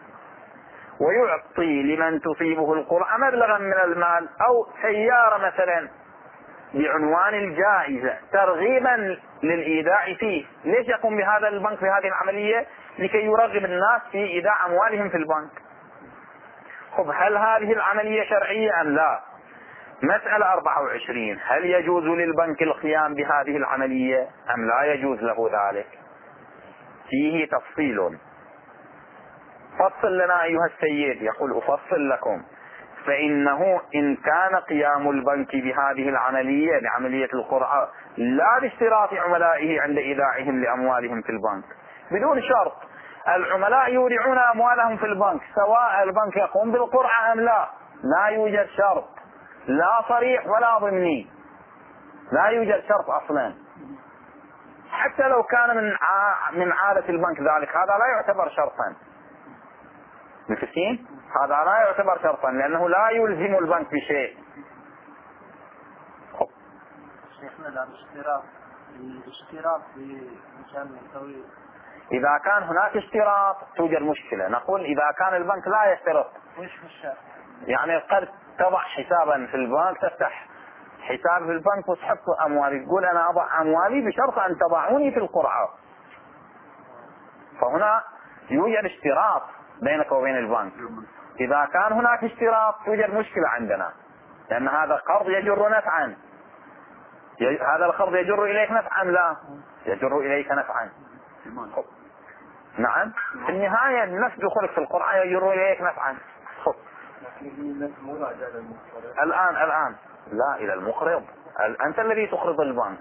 ويعطي لمن تصيبه القرعة مبلغا من المال أو سيارة مثلا بعنوان الجائزة ترغيبا للإيداع فيه. ليش يقوم بهذا البنك بهذه العملية؟ لكي يرغب الناس في إيداع أموالهم في البنك. هل هذه العملية شرعية أم لا؟ مسألة 24: هل يجوز للبنك القيام بهذه العملية أم لا يجوز له ذلك؟ فيه تفصيل. فصل لنا أيها السيد. يقول: أفصل لكم. فإنه إن كان قيام البنك بهذه العملية بعملية القرعة لا باشتراط عملائه عند إيداعهم لأموالهم في البنك، بدون شرط، العملاء يودعون أموالهم في البنك سواء البنك يقوم بالقرعة أم لا، لا يوجد شرط، لا صريح ولا ضمني، لا يوجد شرط أصلا. حتى لو كان من عادة البنك ذلك، هذا لا يعتبر شرطا. مفهوم؟ هذا لا يعتبر شرطا، لأنه لا يلزم البنك بشيء. شيخنا الاشتراط مشان نسوي. إذا كان هناك اشتراط توجد مشكلة. نقول إذا كان البنك لا يشترط، وش الشرط؟ يعني قد تضع حسابا في البنك، تفتح حساب في البنك وتحط أموالي، تقول أنا أضع أموالي بشرط أن تضعوني في القرعة، فهنا يوجد اشتراط بينك وبين البنك. إذا كان هناك اشتراط توجد مشكلة عندنا، لأن هذا قرض يجر نفعا. هذا القرض يجر إليك نفعا؟ لا، يجر إليك نفعا. نعم، في النهاية النفس دخولك في القرعة يجر إليك نفعا. الآن لا، إلى المقرض. أنت الذي تقرض البنك.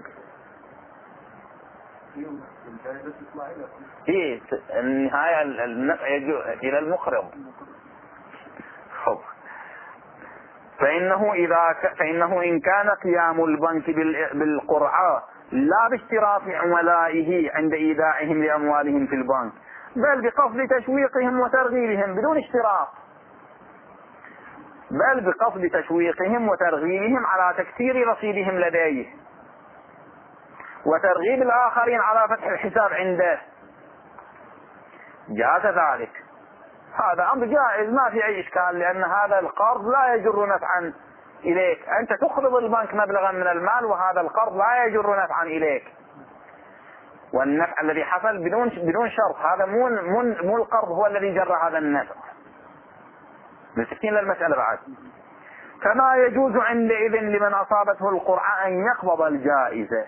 في النهاية النفع يجر إلى المقرض. فإنه إن كان قيام البنك بالقرعة لا باشتراط عملائه عند إيداعهم لأموالهم في البنك، بل بقصد تشويقهم وترغيبهم بدون اشتراط، بل بقصد تشويقهم وترغيبهم على تكثير رصيدهم لديه وترغيب الآخرين على فتح الحساب عنده، جاز ذلك. هذا أمر جائز ما في أي إشكال، لأن هذا القرض لا يجر نفعا إليك. أنت تقرض البنك مبلغا من المال وهذا القرض لا يجر نفعا إليك، والنفع الذي حصل بدون شرط. هذا مو القرض هو الذي جر هذا النفع. نستكين للمسألة بعد. كما يجوز عندئذ لمن أصابته القرعة أن يقبض الجائزة،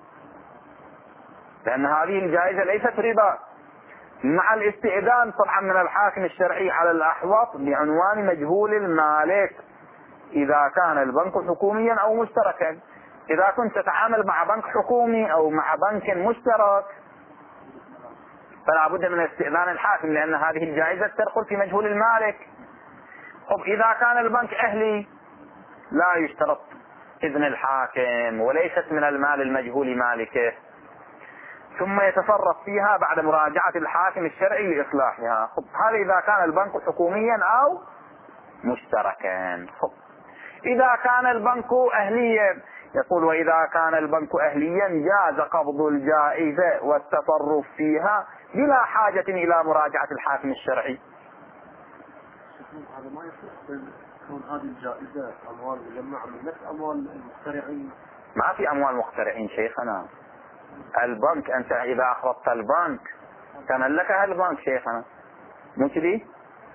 لأن هذه الجائزة ليست ربا، مع الاستئذان طبعا من الحاكم الشرعي على الأحوط بعنوان مجهول المالك، إذا كان البنك حكوميا أو مشتركا. إذا كنت تتعامل مع بنك حكومي أو مع بنك مشترك فلا بد من استئذان الحاكم، لأن هذه الجائزة تدخل في مجهول المالك. إذا كان البنك أهلي لا يشترط إذن الحاكم وليست من المال المجهول مالكه، ثم يتصرف فيها بعد مراجعة الحاكم الشرعي لإصلاحها. هذا إذا كان البنك حكوميا أو مشتركا. إذا كان البنك أهليا، يقول وإذا كان البنك أهليا جاز قبض الجائزة والتصرف فيها بلا حاجة إلى مراجعة الحاكم الشرعي. هذا ما يصح تكون هذه الجائزة أموال مجمعة من نفس أموال المخترعين. ما في أموال مخترعين شيخنا. البنك أنت إذا أخرجت البنك تملكها البنك شيخنا، مو كذي؟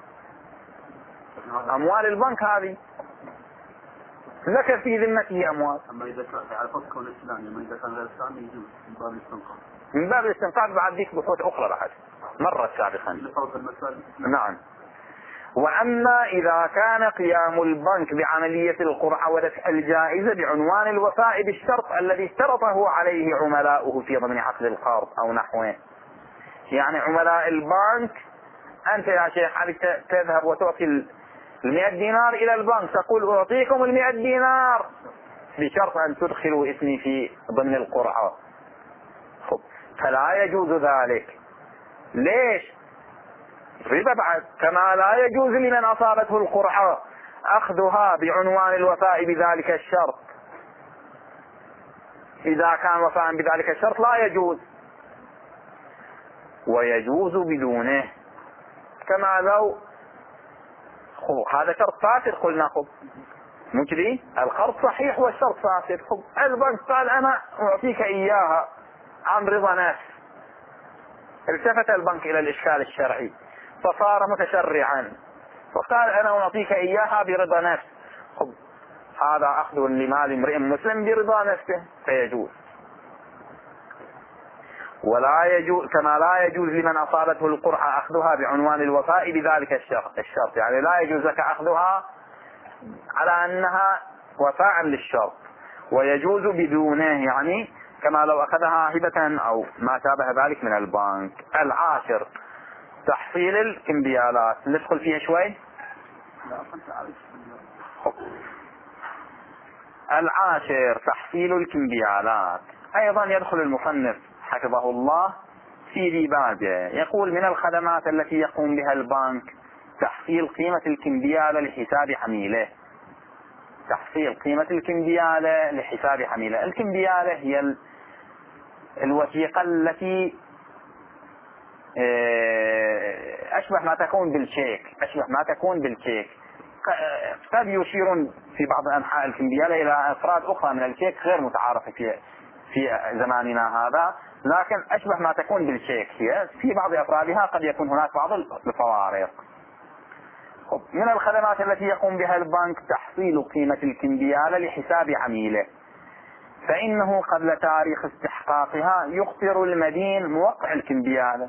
أموال البنك هذه لك في ذمته أموال. أما إذا كان على فقه الإسلامي، أما إذا كان غير إسلامي يجوز من باب الاستنقاذ. من باب الاستنقاذ بعد ذيك بحوث أخرى بعد مرت سابقا. نعم. وأما إذا كان قيام البنك بعملية القرعة ودفع الجائزة بعنوان الوفاء بالشرط الذي اشترطه عليه عملاؤه في ضمن عقد القرض أو نحوه، يعني عملاء البنك أنت يا شيخ عليك تذهب وتعطي 100 دينار إلى البنك، تقول أعطيكم 100 دينار بشرط أن تدخلوا اسمي في ضمن القرعة، فلا يجوز ذلك. ليش؟ ربا بعد. كما لا يجوز لمن أصابته القرعة أخذها بعنوان الوفاء بذلك الشرط. إذا كان وفاء بذلك الشرط لا يجوز، ويجوز بدونه. كما لو هذا شرط فاسد قلنا مو كذي؟ القرض صحيح والشرط فاسد. البنك قال أنا أعطيك إياها عن رضا نفس، التفت البنك إلى الإشكال الشرعي فصار متشرعا فقال أنا أعطيك إياها برضا نفس، هذا أخذ لمال امرئ مسلم برضا نفسه فيجوز. ولا يجوز كما لا يجوز لمن أصابته القرعة أخذها بعنوان الوفاء بذلك الشرط، يعني لا يجوز لك أخذها على أنها وفاء للشرط، ويجوز بدونه، يعني كما لو أخذها هبة أو ما شابه ذلك من البنك. العاشر تحصيل الكمبيالات، ندخل فيها شوي. العاشر تحصيل الكمبيالات، أيضا يدخل المصنف حفظه الله في ذي بابه، يقول من الخدمات التي يقوم بها البنك تحصيل قيمة الكمبيالة لحساب عميله. تحصيل قيمة الكمبيالة لحساب عميلة. الكمبيالة هي الوثيقة التي أشبه ما تكون بالشيك. قد يشيرون في بعض أنحاء الكمبيالة إلى أفراد أخرى من الشيك غير متعارفة في زماننا هذا، لكن أشبه ما تكون بالشيك. هي في بعض أفرادها قد يكون هناك بعض الفوارق. من الخدمات التي يقوم بها البنك تحصيل قيمة الكمبيالة لحساب عميله، فإنه قبل تاريخ استحقاقها يخطر المدين موقع الكمبيالة،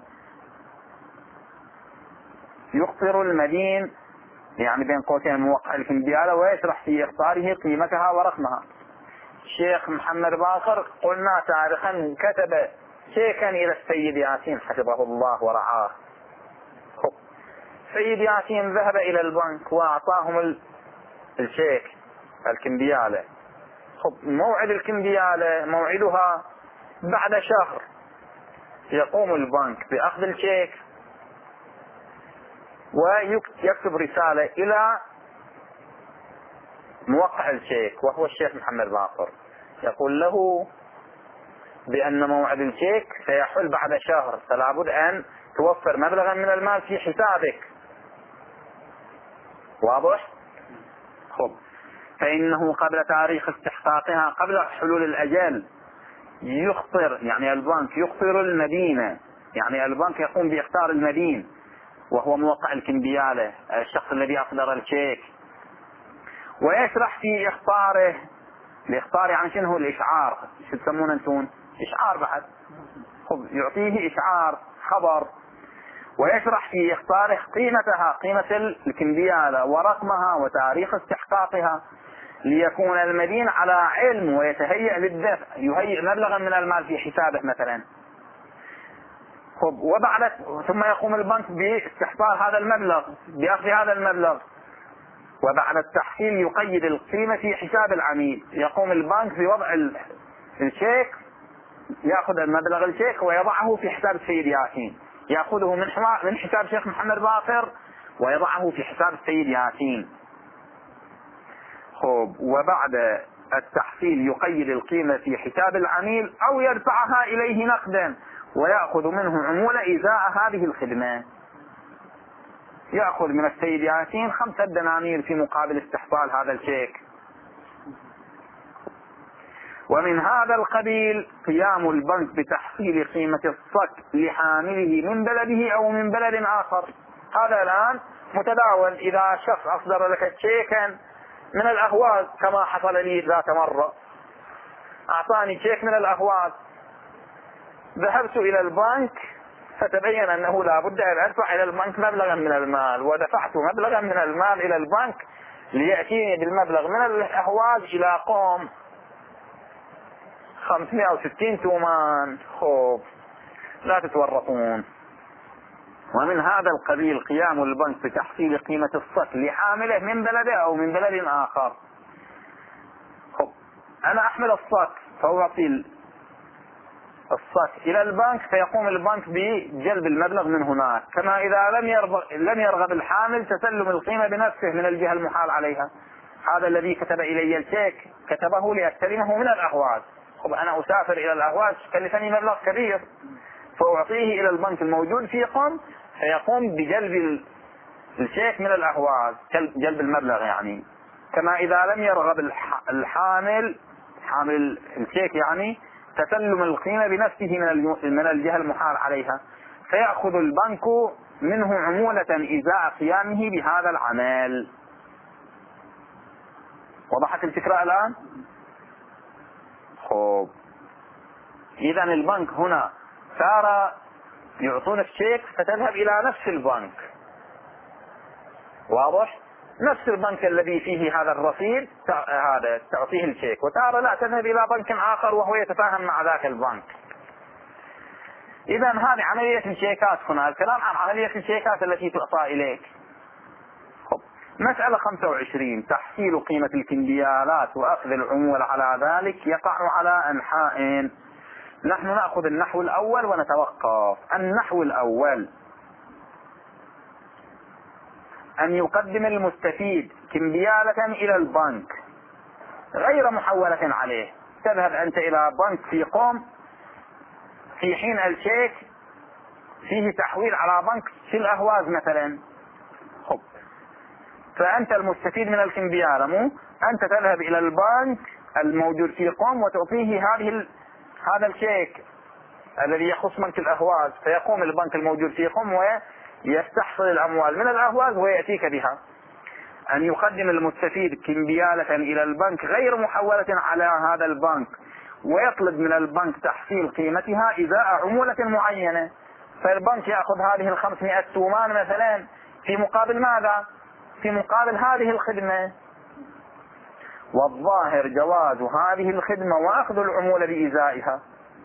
يخطر المدين يعني بين قوسين موقع الكمبيالة، ويشرح في إخطاره قيمتها ورقمها. الشيخ محمد باقر قلنا تاريخا كتب شيكا إلى السيد ياسين حفظه الله ورعاه. السيد ياسين ذهب إلى البنك وأعطاهم الشيك الكمبيالة. موعد الكمبيالة موعدها بعد شهر. يقوم البنك بأخذ الشيك ويكتب رسالة إلى موقع الشيك وهو الشيخ محمد باقر، يقول له بأن موعد الشيك سيحل بعد شهر، فلا بد أن توفر مبلغا من المال في حسابك. واضح؟ فإنه قبل تاريخ استحقاقها، قبل حلول الأجل، يخطر يعني البنك يخطر المدينة، يعني البنك يقوم بإخطار المدين وهو موقع الكمبيالة، الشخص الذي أصدر الشيك، ويشرح في إخطاره. الإخطار يعني شنو هو الإشعار؟ شو تسمونه أنتم؟ إشعار بعد. يعطيه إشعار خبر، ويشرح في إخطاره قيمتها، قيمة الكمبيالة ورقمها وتاريخ استحقاقها، ليكون المدين على علم ويتهيأ للدفع، يهيئ مبلغا من المال في حسابه مثلا. وبعد ثم يقوم البنك باستحضار هذا المبلغ، بأخذ هذا المبلغ، وبعد التحصيل يقيد القيمة في حساب العميل. يقوم البنك بوضع الشيك، يأخذ المبلغ الشيك ويضعه في حساب السيد ياسين، يأخذه من حساب شيخ محمد باقر ويضعه في حساب السيد ياسين. وبعد التحصيل يقيد القيمة في حساب العميل أو يدفعها إليه نقدا ويأخذ منه عمولة إزاء هذه الخدمة. يأخذ من السيد ياسين 5 دنانير في مقابل استحصال هذا الشيك. ومن هذا القبيل قيام البنك بتحصيل قيمة الصك لحامله من بلده أو من بلد آخر. هذا الآن متداول. إذا شخص أصدر لك شيكا من الأهواز كما حصل لي ذات مرة، أعطاني شيك من الأهواز، ذهبت إلى البنك فتبين أنه لا بد أن أدفع إلى البنك مبلغا من المال، ودفعت مبلغا من المال إلى البنك ليأتيني بالمبلغ من الأهواز إلى قوم 560 تومان. لا تتورطون. ومن هذا القبيل قيام البنك بتحصيل قيمة الصك لحامله من بلده أو من بلد آخر. أنا أحمل الصك فأعطي الصك إلى البنك، فيقوم البنك بجلب المبلغ من هناك، كما إذا لم يرغب الحامل تسلم القيمة بنفسه من الجهة المحال عليها. هذا الذي كتب إلي الشيك كتبه لأستلمه من الأهواز. أنا أسافر إلى الأهواز كلفني مبلغ كبير، فأعطيه إلى البنك الموجود في قم، فيقوم بجلب الشيك من الأهواز، جلب المبلغ يعني، كما إذا لم يرغب الحامل حامل الشيك يعني تسلم القيمة بنفسه من الجهة المحال عليها، فيأخذ البنك منه عمولة إزاء قيامه بهذا العمل. وضحت الفكرة الآن؟ إذا البنك هنا صار يعطونك شيك فتذهب إلى نفس البنك، واضح؟ نفس البنك الذي فيه هذا الرصيد هذا تعطيه الشيك، وتارة لا تذهب إلى بنك آخر وهو يتفاهم مع ذاك البنك. إذا هذه عملية الشيكات. هنا الكلام عن عملية الشيكات التي تعطى إليك. مسألة 25 تحصيل قيمة الكمبيالات وأخذ العمولة على ذلك يقع على أنحاء. نحن نأخذ النحو الأول ونتوقف. النحو الأول: أن يقدم المستفيد كمبيالة إلى البنك غير محولة عليه. تذهب أنت إلى بنك في قوم في حين الشيك فيه تحويل على بنك في الأهواز مثلا، فأنت المستفيد من الكمبيالة، مو أنت تذهب إلى البنك الموجود في قوم وتعطيه هذا الشيك الذي يخص بنك الأهواز، فيقوم البنك الموجود في قوم ويستحصل الأموال من الأهواز ويأتيك بها. أن يقدم المستفيد كمبيالة إلى البنك غير محولة على هذا البنك، ويطلب من البنك تحصيل قيمتها إزاء عمولة معينة، فالبنك يأخذ هذه 500 تومان مثلا في مقابل ماذا؟ في مقابل هذه الخدمة. والظاهر جواز هذه الخدمة وأخذ العمولة بإزائها.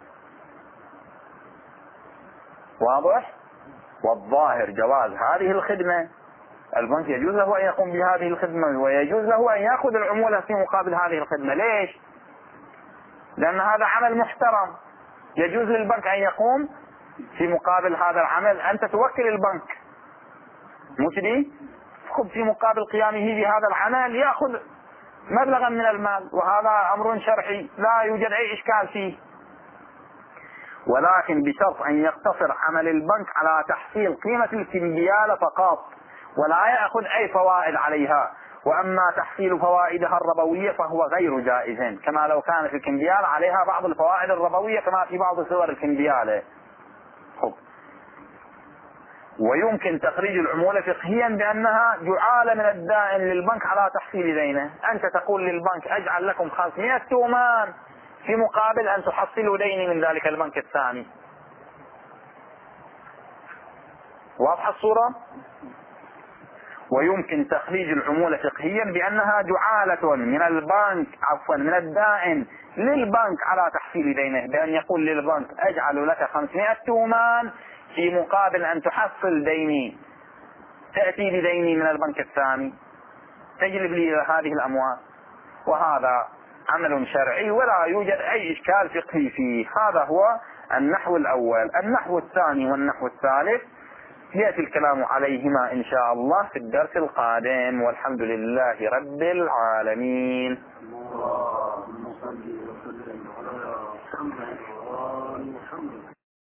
واضح؟ والظاهر جواز هذه الخدمة، البنك يجوز له أن يقوم بهذه الخدمة ويجوز له أن يأخذ العمولة في مقابل هذه الخدمة. ليش؟ لأن هذا عمل محترم، يجوز للبنك أن يقوم في مقابل هذا العمل. أنت توكل البنك، مو كذي؟ خذ في مقابل قيامه بهذا العمل يأخذ مبلغا من المال، وهذا أمر شرعي لا يوجد أي إشكال فيه، ولكن بشرط أن يقتصر عمل البنك على تحصيل قيمة الكمبيالة فقط، ولا يأخذ أي فوائد عليها. وأما تحصيل فوائدها الربوية فهو غير جائز، كما لو كانت الكمبيالة عليها بعض الفوائد الربوية كما في بعض صور الكمبيالة. ويمكن تخريج العمولة فقهيا بأنها جعالة من الدائن للبنك على تحصيل دينه. أنت تقول للبنك أجعل لكم 500 تومان في مقابل أن تحصلوا ديني من ذلك البنك الثاني. واضحة الصورة؟ ويمكن تخريج العمولة فقهيا بأنها جعالة من البنك من الدائن للبنك على تحصيل دينه، بأن يقول للبنك أجعل لك 500 تومان في مقابل أن تحصل ديني، تأتي بديني من البنك الثاني، تجلب لي هذه الأموال. وهذا عمل شرعي ولا يوجد أي إشكال فقهي فيه. هذا هو النحو الأول. النحو الثاني والنحو الثالث يأتي الكلام عليهما إن شاء الله في الدرس القادم، والحمد لله رب العالمين. اللهم صل وسلم على محمد وآل محمد.